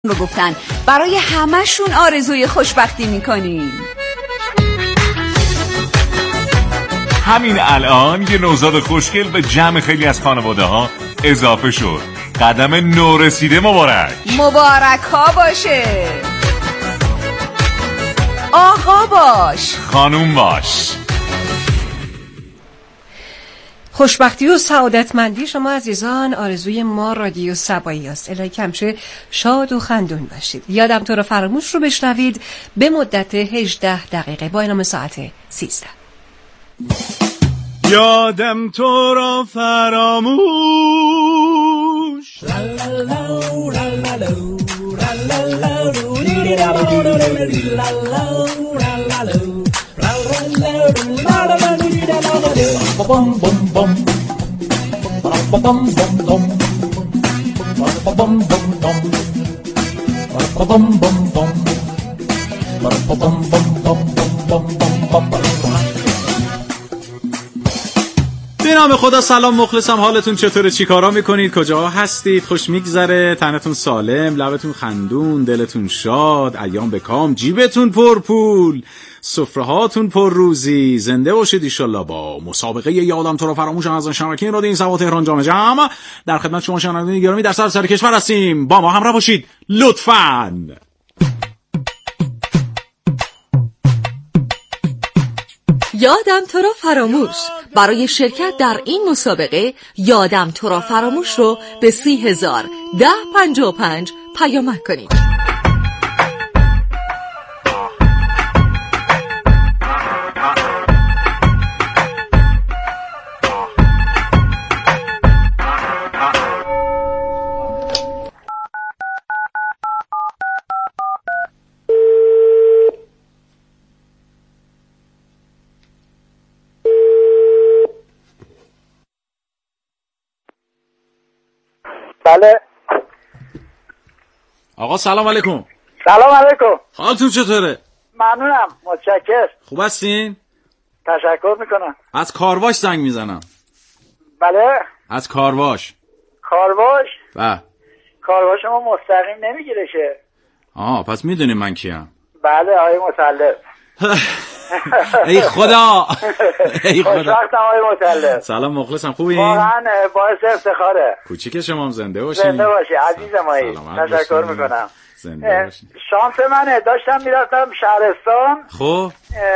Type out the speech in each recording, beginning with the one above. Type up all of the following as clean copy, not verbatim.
رو گفتن برای همه‌شون آرزوی خوشبختی میکنیم. همین الان یه نوزاد خوشگل به جمع خیلی از خانواده ها اضافه شد. قدم نورسیده مبارک. مبارک ها باشه. آقا باش، خانوم باش. خوشبختی و سعادتمندی شما عزیزان آرزوی ما رادیو صبایی است. الهی کمشه شاد و خندون باشید. یادم تو را فراموش رو بشنوید به مدت 18 دقیقه با اینام ساعت 13. یادم تو را فراموش به نام خدا. سلام مخلصم، حالتون چطوره؟ چی کارا میکنید؟ کجا هستید؟ خوش میگذره؟ تنتون سالم؟ لبتون خندون؟ دلتون شاد؟ ایام به کام؟ جیبتون پر پول؟ سفره هاتون پر روزی؟ زنده باشید ایشالله. با مسابقه یادم تو را فراموش از شبکه رادیو این سوا تهران جام جم در خدمت شما شنوندگان گرامی در سراسر کشور هستیم. با ما همراه باشید لطفاً. یادم تو را فراموش. برای شرکت در این مسابقه یادم تو را فراموش رو به 30,1055 پیامک کنید. بله. آقا سلام علیکم. سلام علیکم. حالتون چطوره؟ ممنونم، متشکرم. خوب هستین؟ تشکر میکنم. از کارواش زنگ میزنم. بله. از کارواش. کارواش؟ بله. کارواش ما مستقیم نمیگیره شه. پس میدونی من کیم؟ بله آقای مطلب. ای خدا. ای خدا. خوشبختم آقای مطلب. سلام مخلصم، خوبین؟ واقعا باعث افتخاره. کوچیک شما هم زنده باشین. زنده باشی عزیز مایی. تشکر میکنم. زنده باشین. شانس منه داشتم میرفتم شهرستان. خب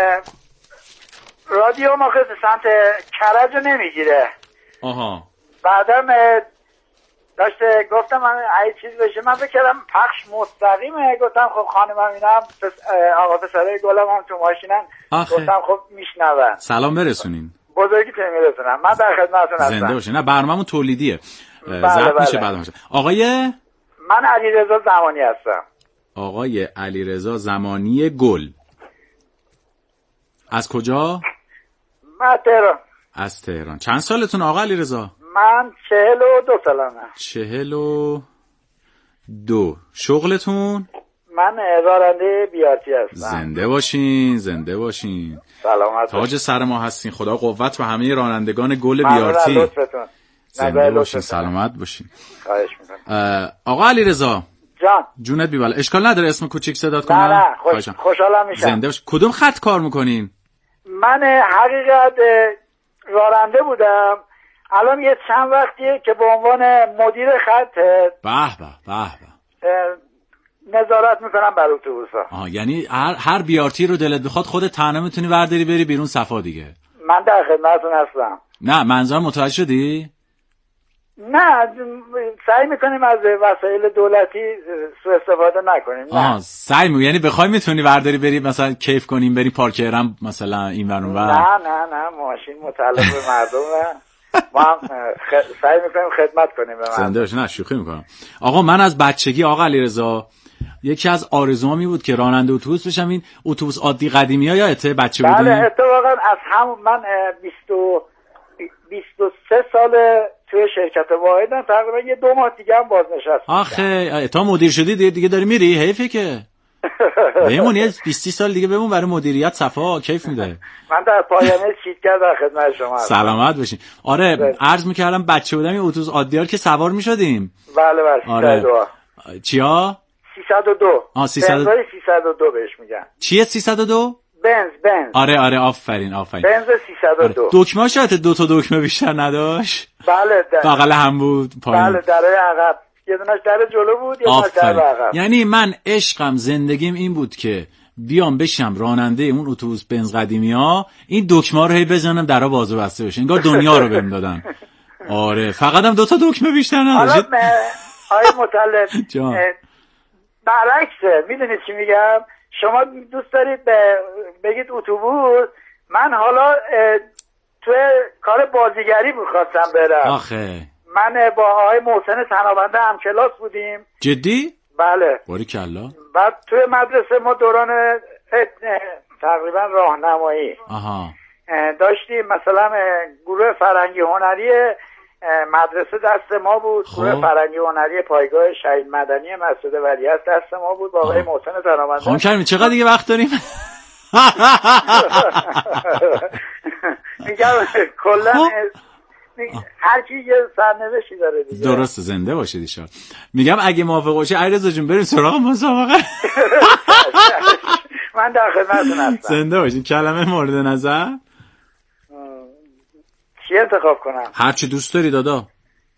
رادیو ما سمت کرج رو نمیگیره. آها. بعدم داشته گفتم من ای چیز بشه، من بکردم پخش مستقیمه. گفتم خب خانمم اینم آقا پسرای گلم هم تو ماشینن. گفتم خب میشنون. سلام برسونین. بزرگیتون میرسونم. من در خدمتتون هستم. زنده باشین. نه برنامه‌مون تولیدیه. بله میشه بعد باشه. آقای من علیرضا زمانی هستم. آقای علیرضا زمانی گل. از کجا؟ من تهران. از تهران. چند سالتون آقا علیرضا؟ من 42 سالمه. 42. شغلتون؟ من راننده بیارتی هستم. زنده باشین، زنده باشین. سلامت. تاج سر ما هستین. خدا قوت به همه رانندگان گل بیارتی. زنده باشین، سلامت باشین. خواهش میکنم. آقا علیرضا جان. جونت بیبال. اشکال نداره اسم کوچیک صدات کنم؟ نه خوشحالم میشم. زنده باش. کدوم خط کار میکنین؟ من حقیقت راننده بودم. الان یه چند وقتیه که به عنوان مدیر خط نظارت میکنم بر اتوبوسا. یعنی هر بیارتی رو دلت بخواد خودت تنها میتونی ورداری بری بیرون صفا دیگه. من در خدمتتون هستم. نه منظورم متوجه شدی؟ نه سعی میکنیم از وسایل دولتی سوء استفاده نکنیم. نه سعی یعنی بخوای میتونی ورداری بری مثلا کیف کنیم بری پارک هرم مثلا این ور اون ور. نه ماشین متعلق به مردمه. ما هم سعی میکنیم خدمت کنیم به مردم. زنده باش. نه شوخی میکنم. آقا من از بچگی آقا علیرضا یکی از آرزوهام بود که راننده اتوبوس بشم. این اتوبوس عادی قدیمی‌ها یادته بچه بودی؟ بله اتفاقا از هم من 23 سال توی شرکت واحدم. تقریبا یه 2 ماه دیگه هم بازنشستم. آخه تا مدیر شدی دیگه داری میری؟ حیفه که بمون یه 20 سال دیگه بمون برای مدیریت صفا کیف میده. من در پایانه چیتگر در خدمت شما هستم. سلامت باشین. آره عرض میکردم بچه بودم یه اتوبوس عادیار که سوار میشدیم. بله آره. چیا؟ 302. 302 302 بهش میگن. چیه 302؟ بنز. آره آفرین. بنز 302. آره. دکمه شاید 2 تا دکمه بیشتر نداشت. بله بغل هم بود پایین. بله در عقب یه دونش در جلو بود یه دونش در عقب. یعنی من عشقم زندگیم این بود که بیام بشم راننده اون اتوبوس بنز قدیمی‌ها، این دکمه‌ها رو هی بزنم درا باز و بسته بشه، انگار دنیا رو بهم دادن. آره فقط هم 2 تا دکمه بیشتر نداشت. حالا آقای مطلب برعکسه، میدونید چی میگم؟ شما دوست دارید بگید اتوبوس، من حالا تو کار بازیگری می‌خواستم برم. آخه من با آقای محسن تنابنده همکلاس بودیم. جدی؟ بله. باریکلا. بعد توی مدرسه ما دوران تقریبا راهنمایی داشتیم، مثلا گروه فرهنگی هنری مدرسه دست ما بود، گروه فرهنگی هنری پایگاه شهید مدنی مسجد ولیعصر دست ما بود با آقای محسن تنابنده. خانم کریمی چقدر دیگه وقت داریم؟ میگم کلا هر کی یه سرنوشتی داره دیگه. درسته، زنده باشید ان شاءالله. میگم اگه موافق باشی علیرضا جون بریم سراغ مسابقه. من در خدمتتون هستم. زنده باشید. کلمه مورد نظر چی انتخاب کنم؟ هر چی دوست داری دادا.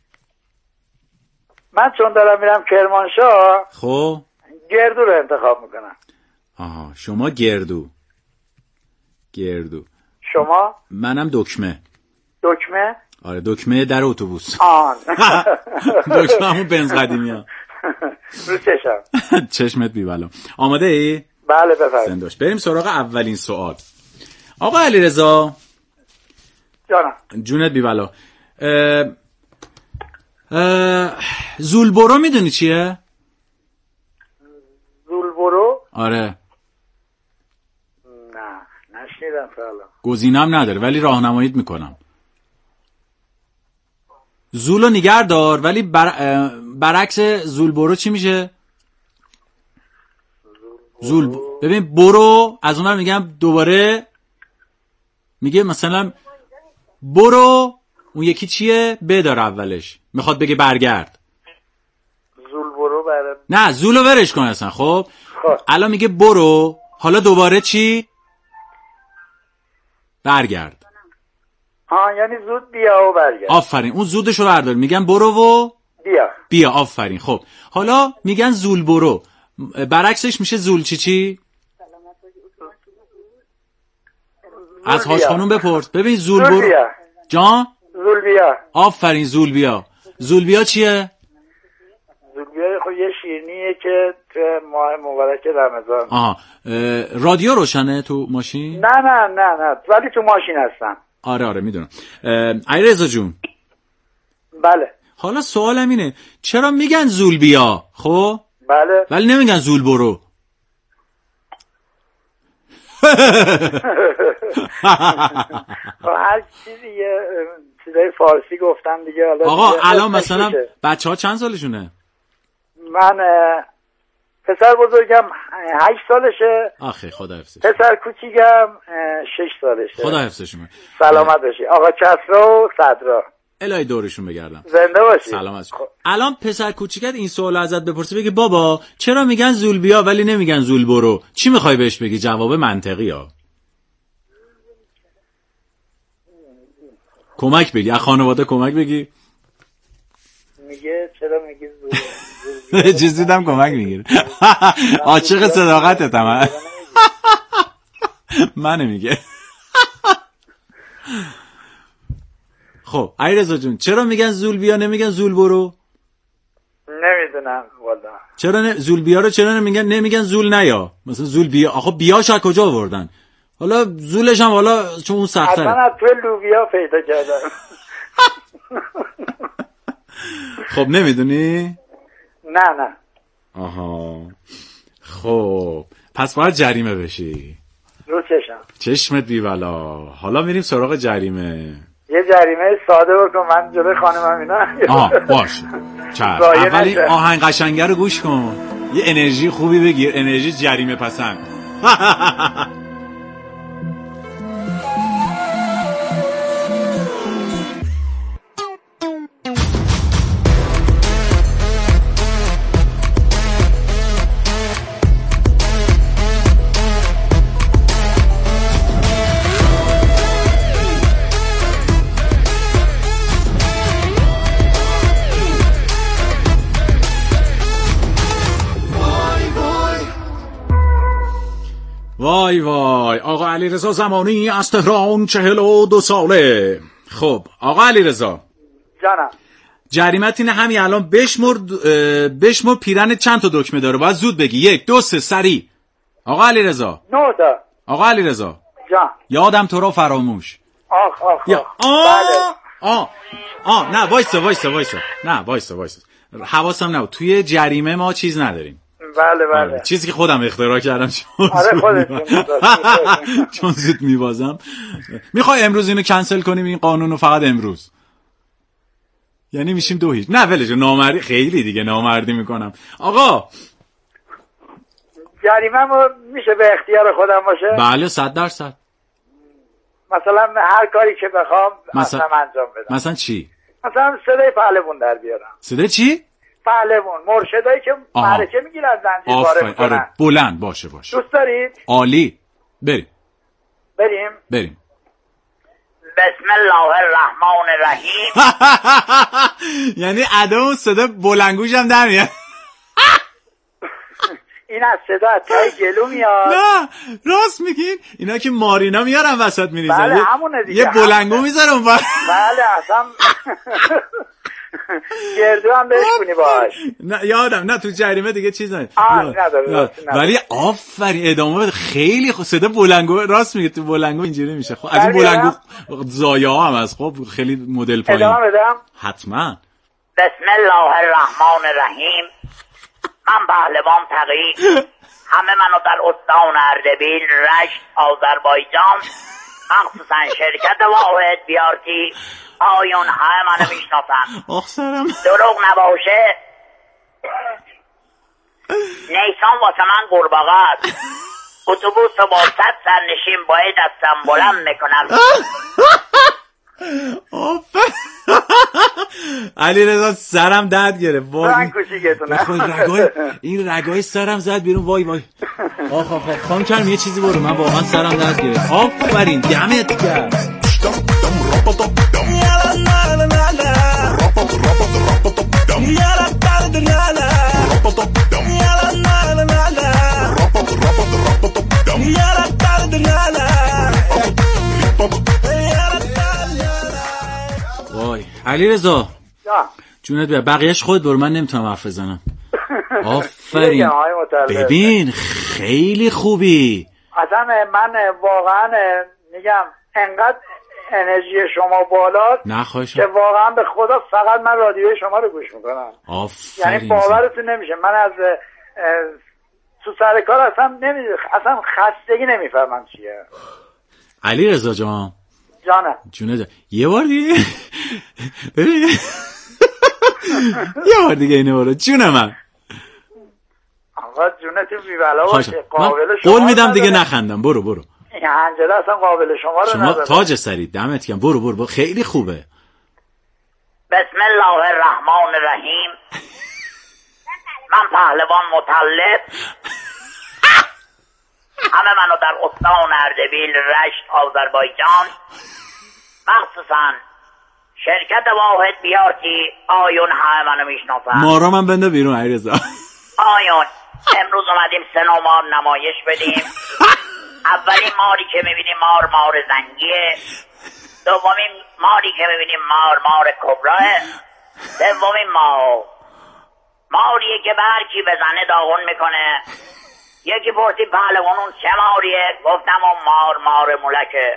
من چون دارم میرم کرمانشاه خب گردو رو انتخاب میکنم. شما گردو. شما؟ منم دکمه. آره دکمه در اتوبوس. دکمه همون بنز قدیمی ها. رو چشم. چشمت بی‌بلا. آماده ای؟ بله بفرمایید. زنداش. بریم سراغ اولین سوال. آقا علیرضا جانم. جونت بی‌بلا. زولبرو میدونی چیه؟ زولبرو؟ آره. نه نشنیدم تا الان. گزینه‌ام نداره ولی راهنماییت میکنم. زولو نگر دار ولی برعکس زولبرو چی میشه؟ ببین برو از اونور میگم دوباره میگه مثلا برو، اون یکی چیه؟ ب داره اولش، میخواد بگه برگرد. زولبرو نه زولو ورش کن اصلا. خب الان میگه برو، حالا دوباره چی؟ برگرد. یعنی زود بیا و برگرد. آفرین، اون زودشو بردار، میگن برو و بیا. آفرین. خب حالا میگن زول برو، برعکسش میشه زول چی؟ از هاش خانوم بپرس. ببین زول برو جان. زول بیا. آفرین زول بیا. زول بیا چیه؟ زول بیا خب یه شیرینیه که تو ماه مبارک رمضان. رادیو روشنه تو ماشین؟ نه ولی تو ماشین هستم. آره میدونم. علیرضا جون. بله. حالا سوالم اینه چرا میگن زول بیا؟ خب بله. ولی نمیگن زول برو. هر چیزی یه چیزای فارسی گفتم دیگه. آقا الان مثلا بچه‌ها چند سالشونه؟ من پسر بزرگم 8 سالشه. آخه خدا حفظش. پسر کوچیکم 6 سالشه. خدا حفظشون. سلامت باشی آقا کسرا و صدرا. الهی دورشون بگردم. زنده باشی. سلامت. الان پسر کوچیکت این سوال ازت بپرسه بگی بابا چرا میگن زول بیا ولی نمیگن زول برو، چی میخوای بهش بگی؟ جواب منطقی ها. کمک بگی، از خانواده کمک بگی. میگه چرا میگی زول چیز دیدم کمک میگیره. عاشق صداقتت هم. منه میگه. خب علیرضا جون چرا میگن زول بیا نمیگن زول برو؟ نمیدونم والا. چرا زول بیا رو چرا نمیگن زول نیا؟ مثلا زول بیا، آخه بیاش از کجا آوردن؟ حالا زولش هم حالا چون اون سخت‌تره. اصلا از تو لوبیا پیدا کردم. خب نمیدونی؟ نه. آها. خب پس باید جریمه بشی. رو چشمت بی‌بلا. حالا میریم سراغ جریمه. یه جریمه ساده بکن من جلوی خانمم اینا. باشه. اولی آهنگ قشنگه رو گوش کن. یه انرژی خوبی بگیر، انرژی جریمه پسند. وای وای آقا علیرضا زمانی از تهران 42 ساله. خب آقا علیرضا جانم، جریمت اینه همین الان بشمر پیرن چند تا دکمه داره، باید زود بگی. 1 2 3 سریع. آقا علیرضا 9 تا. آقا علیرضا جان، یادم تو رو فراموش. آخ یا بله. نه وایسا نه وایسا حواسم نبود، توی جریمه ما چیز نداریم. بله چیزی که خودم اختراع کردم چون زود میبازم. میخوای امروز اینو کنسل کنیم این قانونو، فقط امروز، یعنی میشیم 2-0. نه ولش، نامردی خیلی دیگه نامردی میکنم. آقا جریمه میشه به اختیار خودم باشه؟ بله 100%. مثلا هر کاری که بخوام مثلا انجام بدم. مثلا چی؟ مثلا صدای پهلوون در بیارم. صدای چی؟ پهلوون، مرشدایی که معرکه میگیرن زنجیر وارد میکنن. آره بلند باشه. دوست دارید؟ عالی. بریم بسم الله الرحمن الرحیم. یعنی ادا صدا بلنگوش هم در میاد. این از صدا تای گلو میاد. نه راست میگین، اینا که مارینا میارن وسط میریزن. بله همونه دیگه. یه بلنگو میذارن اون بله اصلا گردو هم بشکنی باش. نه یادم نه تو جریمه دیگه چیز نداره. ولی آفرین ادامه بده. خیلی صدا بلنگو، راست میگه، تو بلنگو اینجوری میشه. خب از این بلنگو زایا هم از خب خیلی مدل پایین. ادامه بدم حتما. بسم الله الرحمن الرحیم. من پهلوان تقی، همه منو در استان اردبیل، رشت، آذربایجان، مخصوصا شرکت واحد بیارتی آیون همه منو میشناسن. آخ سرم دروغ نباشه نیسان واسه من قورباغه است. اتوبوس با 100 سرنشین باید دستم بلند میکنم. علیرضا سرم درد گرفت. وای این رگای سرم زد بیرون. وای آخ خانم کرم یه چیزی برو، من واقعا سرم درد گرفت. آفرین دمت گرم. وای علیرضا جونت بیا، بقیهش خود برو، من نمیتونم حرف بزنم. آفرین ببین خیلی خوبی. اصلا من واقعا میگم انقدر انرژی شما بالاست نه خواهش که واقعا به خدا فقط من رادیوی شما رو گوش میکنم. آفرین. یعنی باورتون نمیشه من از تو سر کار اصلا خستگی نمیفهمم چیه. علیرضا جان جانه یه بار دیگه ببین یه بار دیگه اینو برو جون من. آقا جونتون بی‌بلا باشه. قابل شما قول میدم دیگه نخندم. برو این هنجره اصلا قابل شما رو نداره. تاج سری دمت گرم. برو خیلی خوبه. بسم الله الرحمن الرحیم. من پهلوان مطلب، همه منو در استان اردبیل، رشت، آذربایجان، مخصوصا شرکت واحد بیارتی آیون همه منو میشناسن. مارا من بنده بیرون علیرضا. آیون امروز اومدیم 3 مار نمایش بدیم. اولین ماری که میبینیم مار زنگیه. دومین ماری که میبینیم مار کبراه. سومین ماریه که برکی بزنه داغون میکنه. یکی پرسید پهلوان اون چه ماریه؟ گفتم اون مار مولکه.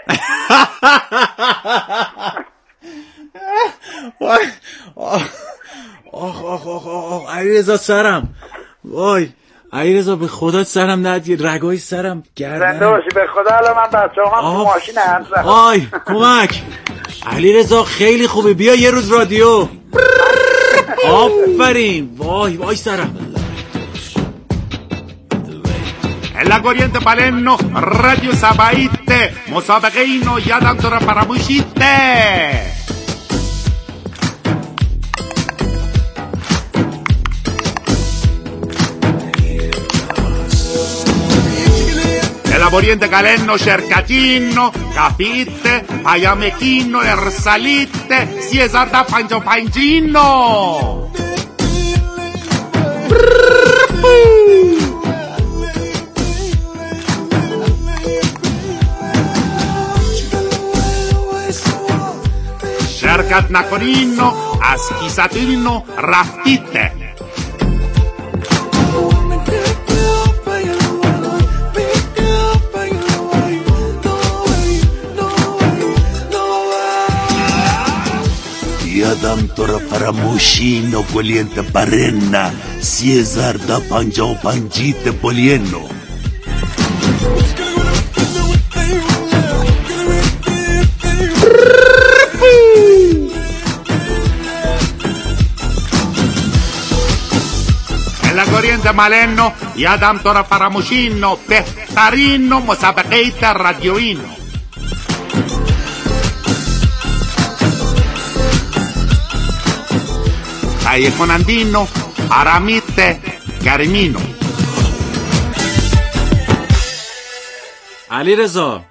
آخ علیرضا سرم. وای علیرضا به خدا سرم ندید، رگای سرم گردن. زنده باشی به خدا. الان من بچه‌ام تو ماشین هستم. وای کمک. علیرضا خیلی خوبه، بیا یه روز رادیو. آفرین. وای سرم. La corriente Palermo, Radio Sabaite, مسابقه اینو یادم تو رو فراموشیته. La corriente Galeno, Cercatino, Capite, Payamechino, Ersalite, Ciesarda Panchino. حرکت نکنین و از کیستین و رفتید. یادم تو را فراموشین و گلینت برن 3055 بولینو. corriente malenno یادم تو را فراموشین و بهترین و مسابقه در رادیوینو. تهیه کنندینو آرامیت گرمینو. علی رضا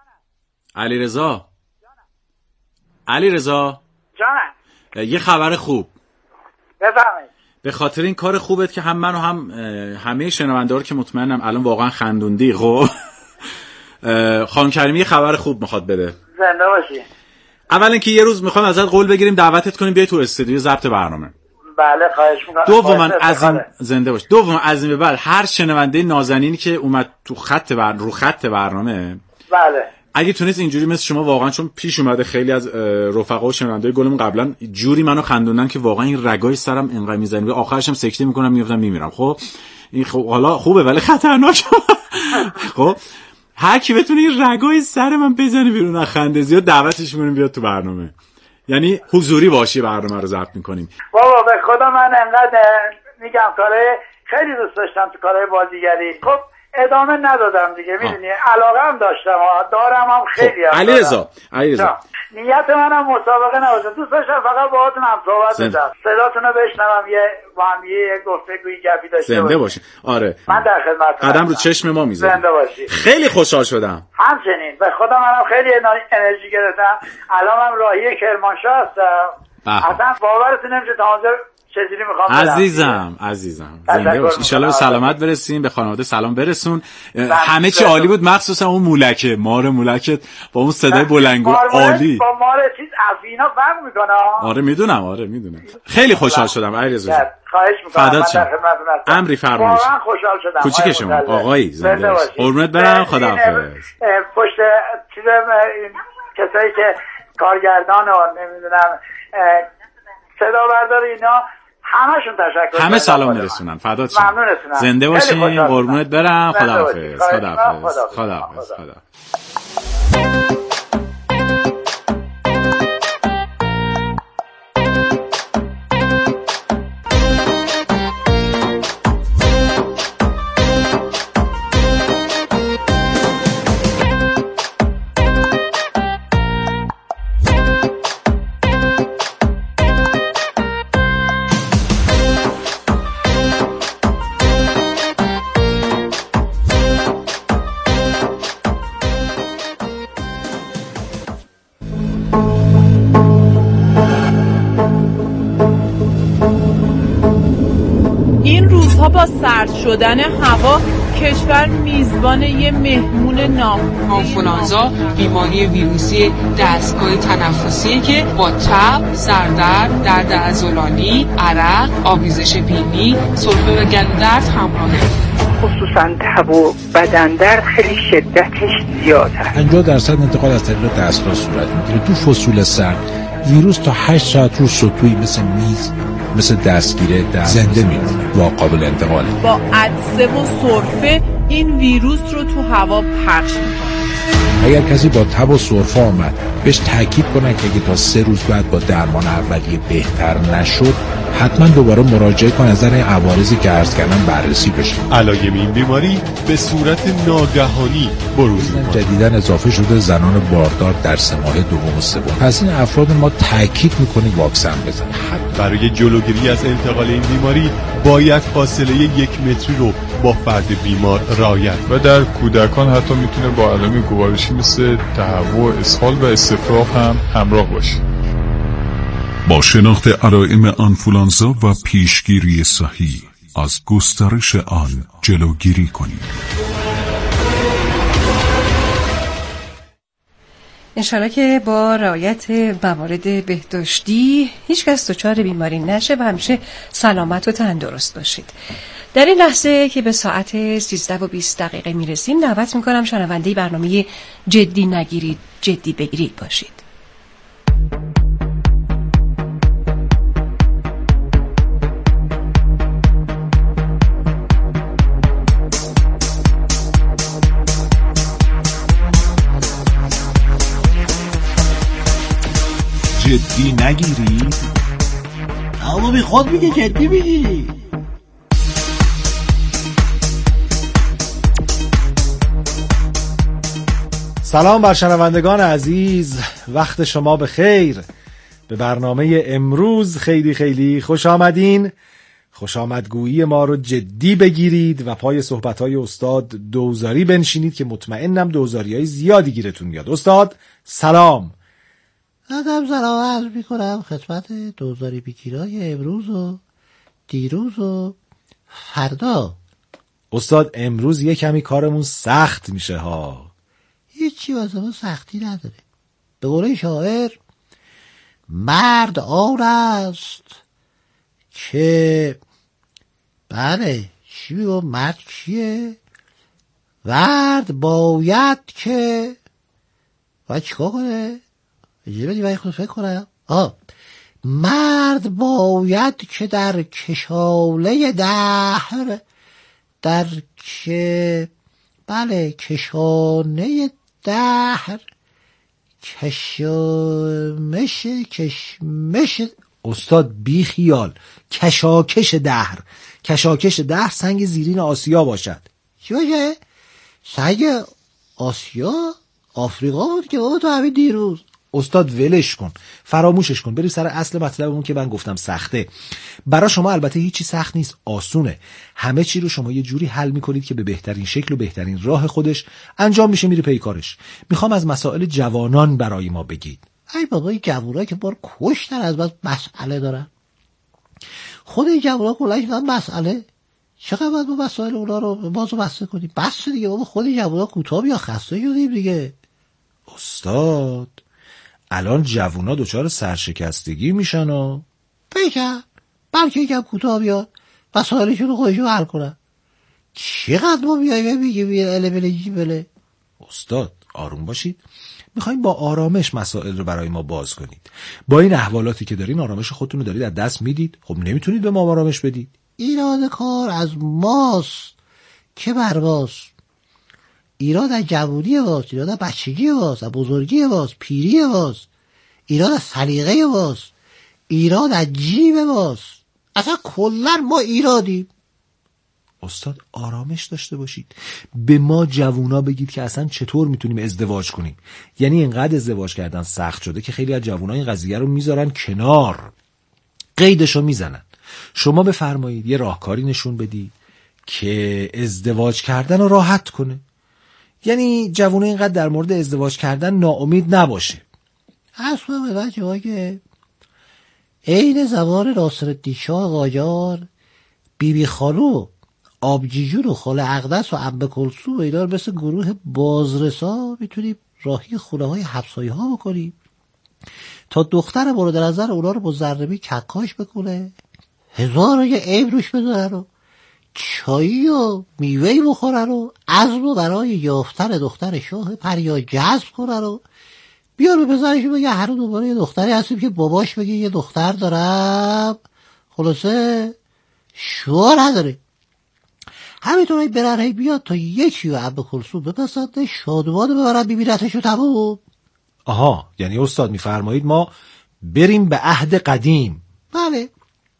جانم. یه خبر خوب. بفرمایید. به خاطر این کار خوبت که هم من و هم همه شنونده‌ها که مطمئنم الان واقعا خندوندی. خب خانم کریمی یه خبر خوب میخواد بده. زنده باشی. اولا که یه روز میخوام ازت قول بگیریم دعوتت کنیم بیای تو استودیو ضبط برنامه. بله خواهش میکنم. دوما از این به بعد هر شنونده نازنینی که اومد تو رو خط برنامه، بله، اگه تونست اینجوری مثل شما واقعا، چون پیش اومده خیلی از رفقا و شنونده‌های گلمون قبلا جوری منو خندوندن که واقعا این رگای سرم اینقدر میزنه آخرش هم سکته میکنم میافتم میمیرم. خب این حالا خوبه ولی خطرناکه. خب هر کی بتونه این رگای سر من بزنه بیرون از خنده زیاد دعوتش می‌کنیم بیاد تو برنامه. یعنی حضوری باشی برنامه رو ضبط می‌کنیم. بابا به خدا من انقدر میگم کارهای خیلی دوست داشتم تو کارهای بازیگری. خب ادامه ندادم دیگه، میدونی علاقه هم داشتم دارم هم خیلی. خب علیرضا نیت منم مسابقه نباشه، دوست داشتم فقط باهاتون هم صحبت بکنم، صداتون رو بشنوم، با هم یه گفتگوی گپی داشته زنده باشی. آره من در خدمتتونم. قدم رو چشم ما میذاری. زنده باشی. خیلی خوشحال شدم. همچنین به خدا منم خیلی انرژی گرفتم. الان هم راهی کرمانشاه هستم. اصلا باورتون نمیشه تا اونجا چجوری میخوام عزیزم زنده باش. ان شاءالله به سلامت برسیم، به خانواده سلام برسون. همه چی عالی بود، مخصوصا اون مولکه مولکت با اون صدای بلند و عالی. با مار چیز افینا فرق میکنه. آره میدونم. خیلی خوشحال شدم علیرضا. خواهش میکنم. فدات شم. امری فرمایید. واقعا خوشحال شدم. کوچیک شما آقایی زنده باش. قربونت برم. خداحافظ. پشت چیز کسایی که کارگردان و نمیدونم صدا بردار اینا همشون تشکر. همه سلام میرسونن. فدات شم. ممنونتونم. زنده باشین. قربونت برم. خداحافظ. با سرد شدن هوا کشور میزبان یه مهمون آنفولانزا بیماری ویروسی دستگاه تنفسی که با تب، سردرد، درد عضلانی، عرق، آبریزش بینی، سرفه و گلودرد همراهه. خصوصا تب و بدن درد خیلی شدتش زیاده. 50% انتقال از طریق دستگاه صورت میگیره. تو فصول سرد ویروس تا 8 ساعت رو سطوحی مثل میز، مثل دستگیره زنده میمونه و قابل انتقاله. با عطسه و سرفه این ویروس رو تو هوا پخش میکنه. اگر کسی با تب و سرفه آمد بهش تاکید کنن که اگه تا 3 روز بعد با درمان اولیه بهتر نشد حتما دوباره مراجعه کنه، از نظر عوارضی که عرض کردم بررسی بشه. علائم این بیماری به صورت ناگهانی بروز می‌کنه. جدیداً اضافه شده زنان باردار در 3 ماه دوم و سوم. پس این افراد ما تاکید می‌کنیم واکسن بزنن. برای جلوگیری از انتقال این بیماری باید فاصله 1 متری رو با فرد بیمار رعایت و در کودکان حتی میتونه با علائم گوارشی مثل تهوع، اسهال و استفراغ هم همراه باشه. با شناخت علائم آنفولانزا و پیشگیری صحیح از گسترش آن جلوگیری کنید. انشالله که با رعایت موارد بهداشتی هیچ کس دچار بیماری نشه و همیشه سلامت و تندرست باشید. در این لحظه که به ساعت 13:20 میرسیم دعوت میکنم شنونده برنامه جدی نگیرید جدی بگیرید باشید. جدی نگیرید؟ اما بی خود میگه جدی بگیری. سلام بر شنوندگان عزیز، وقت شما بخیر. به برنامه امروز خیلی خیلی خوش آمدین. خوش آمدگویی ما رو جدی بگیرید و پای صحبت‌های استاد دوزاری بنشینید که مطمئنم دوزاری‌های زیادی گیرتون میاد. استاد سلام. سلام عرض میکنم خدمت دوزاری بیگیرای امروز و دیروز و فردا. استاد امروز یه کمی کارمون سخت میشه ها. هیچی واسه ما سختی نداره. به قول شاعر مرد آن است که بله چی میگم مرد کیه؟ مرد باید که باید چیکار کنه؟ اجازه بدی باید خود فکر کنم. مرد باید که در کشاله دهر در که بله کشانه دهر کشمش استاد بی خیال کشاکش دهر. کشاکش دهر سنگ زیرین آسیا باشد. چی باشه؟ سنگ آسیا؟ آفریقا بود که بابا تو همین دیروز. استاد ولش کن، فراموشش کن، بریم سر اصل مطلبمون که من گفتم سخته. برای شما البته هیچی سخت نیست، آسونه. همه چی رو شما یه جوری حل میکنید که به بهترین شکل و بهترین راه خودش انجام میشه، میره پی کارش. میخوام از مسائل جوانان برای ما بگید. ای بابا این جوونا که بار کشتن از بس مسئله دارن. خود این جوونا کلش دارن مسئله. چقدر باید با مسائل اونا رو بازو بسته کنیم؟ بس دیگه بابا، خود این جوونا کوتاه یا خسته شدیم دیگه. استاد الان جوونا دچار سرشکستگی میشن و بگم بلکه یکم کوتاه بیاد مسائلشون رو خودشون حل کنن. چقدر ما بیاییم میگیم البله جیبله. استاد آروم باشید، میخوایم با آرامش مسائل رو برای ما باز کنید. با این احوالاتی که دارین آرامش خودتون رو دارید از دست میدید. خب نمیتونید به ما آرامش بدید. ایراد کار از ماست که برواست. ایراد از جوونی واست، ایراد از بچگی واست، از بزرگی واست، پیری واست، ایراد از سلیقه واست، ایراد از جیب واست. اصلا کلا ما ایرادیم. استاد آرامش داشته باشید. به ما جوونا بگید که اصلا چطور میتونیم ازدواج کنیم. یعنی اینقدر ازدواج کردن سخت شده که خیلی از جوونا این قضیه رو میذارن کنار، قیدشو میزنن. شما بفرمایید یه راهکاری نشون بدید که ازدواج کردن رو راحت کنه. یعنی جوونه اینقدر در مورد ازدواج کردن ناامید نباشه. اصلا به بچه ها که عین زمان ناصرالدین شاه قاجار بیبی خانو آبجیجون و خاله اقدس و عمه کلثوم و اینا رو مثل گروه بازرسا میتونیم راهی خونه های همسایه ها بکنیم تا دختر مورد نظر اونا رو با زرنبی ککاش بکنه، هزار یه عیب روش بذارن و چایی و میوهی بخورن و عزم رو برای یافتن دختر شاه پریا جذب کنن و بیار به پسرشون بگه هر دوباره یه دختری هستیم که باباش بگه یه دختر دارم، خلاصه شوهر نداره. همینطور برن بیاد تا یکی و عمه کلثوم بپسنده شادمان ببرن ببینتش و تموم. آها، یعنی استاد میفرمایید ما بریم به عهد قدیم. بله،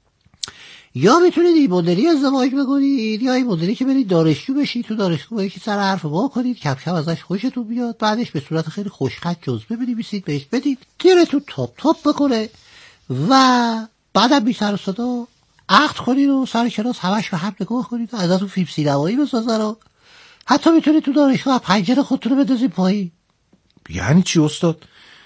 یا میتونید این مدلی ازدواج بکنید یا این مدلی که برید دانشجو بشید، تو دانشگاه با یکی سر حرف وا کنید، کم کم ازش خوشتون بیاد، بعدش به صورت خیلی خوشخط جزبه بنویسید بهش بدید، گیرتون تاپ بکنه و بعدم بی سر و صدا عقد کنید و سر کلاس همش به هم نگاه کنید و ازتون فیلم سینمایی بسازن و حتی میتونید تو دانشگاه پنجره خودتون رو بندازید پایین. یعنی چی استاد؟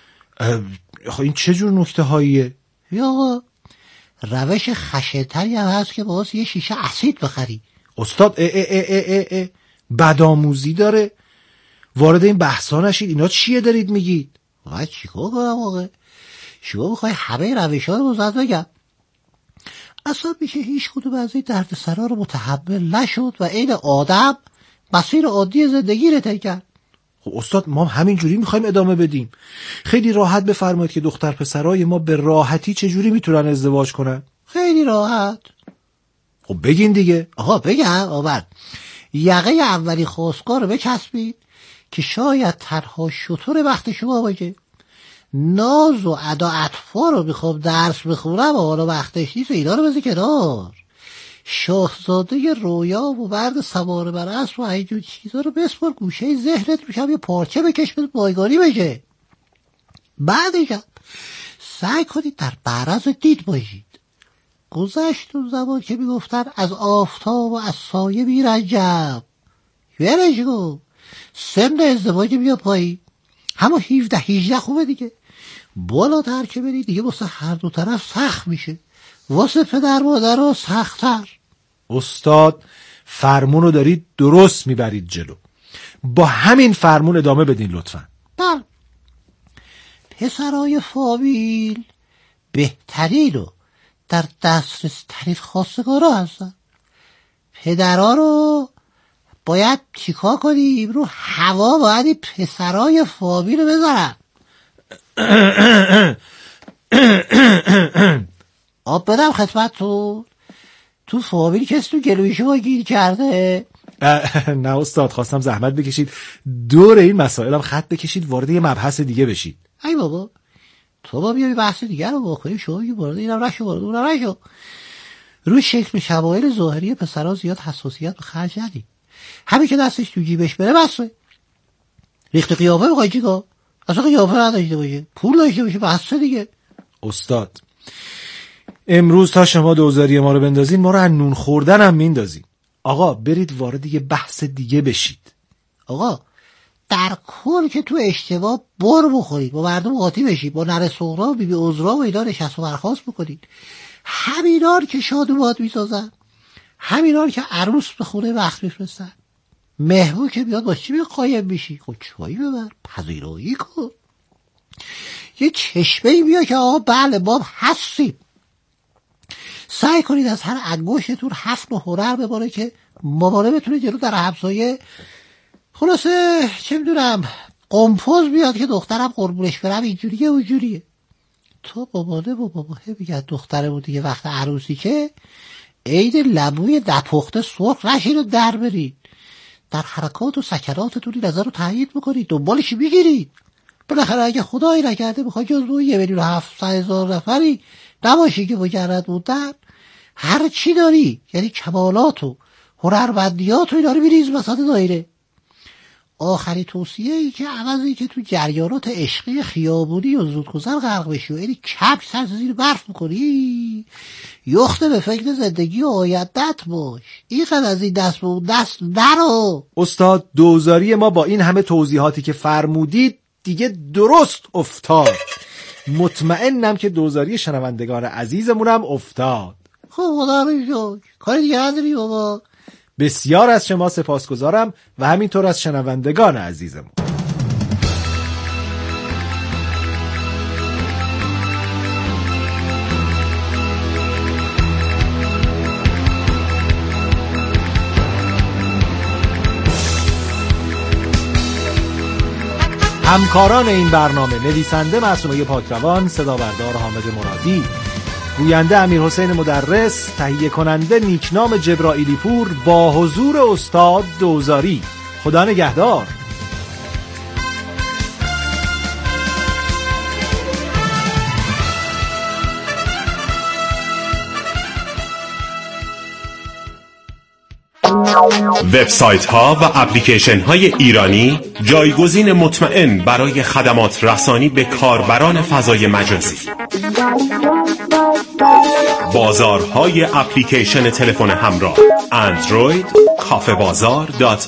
این چه جور نکته هاییه؟ یا روش خشن‌تری هم هست که باعث یه شیشه اسید بخری. استاد بدآموزی داره، وارد این بحثا نشید. اینا چیه دارید میگید؟ من چیکار کنم واقعا؟ شما میخوای همه روش‌ها رو مزد بگم؟ اصلا میشه هیچ کدوم از این دردسرا رو متحمل نشد و این آدم مسیر عادی زندگی رو طی کرد. خب استاد ما همینجوری میخوایم ادامه بدیم. خیلی راحت بفرمایید که دختر پسرای ما به راحتی چجوری میتونن ازدواج کنن؟ خیلی راحت. خب بگین دیگه. آها بگم آورد. یقه اولی خواستگار رو بچسبید که شاید تنها شطور وقت شما باشه. ناز و ادا اطفا رو میخوام درس بخونم و حالا وقتش نیست، اینا رو بذار کنار. شاهزاده رویا و مرد سوار بر اسب و اینجور چیزا رو بسپار گوشه ذهنت، میشم یه پارچه بکش بده بایگانی بشه. بعدش سعی کنید در معرض دید باشید. گذشت اون زمان که میگفتن از آفتاب و از سایه میرنجم. ولش کن، سن ازدواج بیا پایین، همون 17-18 خوبه دیگه. بالاتر که برید دیگه واسه هر دو طرف سخت میشه، واسه پدر مادر ها سخت‌تر. استاد فرمون رو دارید درست میبرید جلو، با همین فرمون ادامه بدین لطفا. بله، پسرای فامیل بهترین رو در دسترس ترین خواستگارا هستن. پدرها رو باید چیکار کنیم؟ رو هوا باید این پسرای فامیل رو بذارن. آب بدم خدمتتون؟ تو فامیل کسی تو گلوی شما گیر کرده؟ نه استاد، خواستم زحمت بکشید دور این مسائل هم خط بکشید وارد یه مبحث دیگه بشید. ای بابا تو با بیایی بحث دیگه رو بکنیم، شما بگی وارد اینم نشو وارد اونم نشو. روی شکل شمایل ظاهری پسرها زیاد حساسیت به خرج ندید. همین که دستش تو جیبش بره بسه. ریخت قیافه بخوای چیکار؟ اصلا قیافه نداشته باشه، پول داشته باشه بسه دیگه. استاد امروز تا شما دوزاری ما رو بندازین ما رو از نون خوردن هم میندازین. آقا برید وارد یه بحث دیگه بشید. آقا در کل که تو اشتباه بر بخورید، با مردم قاطی بشید، با نره سغرا و بیبی عذرا و اینا نشست و برخاست بکنید. همینار که شاد و باد میسازن، همینار که عروس به خونه وقت میفرستن. مهمون که بیاد با چی قایم میشی؟ خب چایی ببر، پذیرایی کن، یه چشمه‌ای بیا که آقا بله ما هستیم. سعی کنید از هر انگشتتون 7 هنر بباره که مامانه بتونه جلو در همسایه خلاصه چه میدونم قمپوز بیاد که دخترم قربونش برم اینجوریه اونجوریه. تو بابانه و باباه بگه دخترمون دیگه وقت عروسی که عید لبوی دپخته سرخ نشین رو در برید، در حرکات و سکناتتون این نظر رو تایید بکنید، دنبالش میگیرید. بالاخره اگه خدایی نکرده بخوای جزو 1,700,000 نفری نباشی که مجرد بودن، هر چی داری یعنی کمالات و هنرمندیات و اینا رو بریز وسط دایره. آخری توصیه ای که عوضی که تو جریانات عشقی خیابونی و زودگذر غرق بشی و یعنی کپ سر زیر برف میکنی، یخته به فکر زندگی و آیندت باش. این قد از این دست به اون دست نرو. استاد دوزاری ما با این همه توضیحاتی که فرمودید دیگه درست افتاد. مطمئنم که دوزاری شنوندگان عزیزمونم افتاد. خب خدا رو شکر، کاری دیگه نداری بابا. بسیار از شما سپاسگزارم و همینطور از شنوندگان عزیزمون. همکاران این برنامه: نویسنده معصومه پاکروان، صدا بردار حامد مرادی، گوینده امیرحسین مدرس، تهیه کننده نیکنام جبرائیلی پور با حضور استاد دوزاری. خدا نگهدار. وبسایت ها و اپلیکیشن های ایرانی جایگزین مطمئن برای خدمات رسانی به کاربران فضای مجازی. بازارهای اپلیکیشن تلفن همراه اندروید، کافه بازار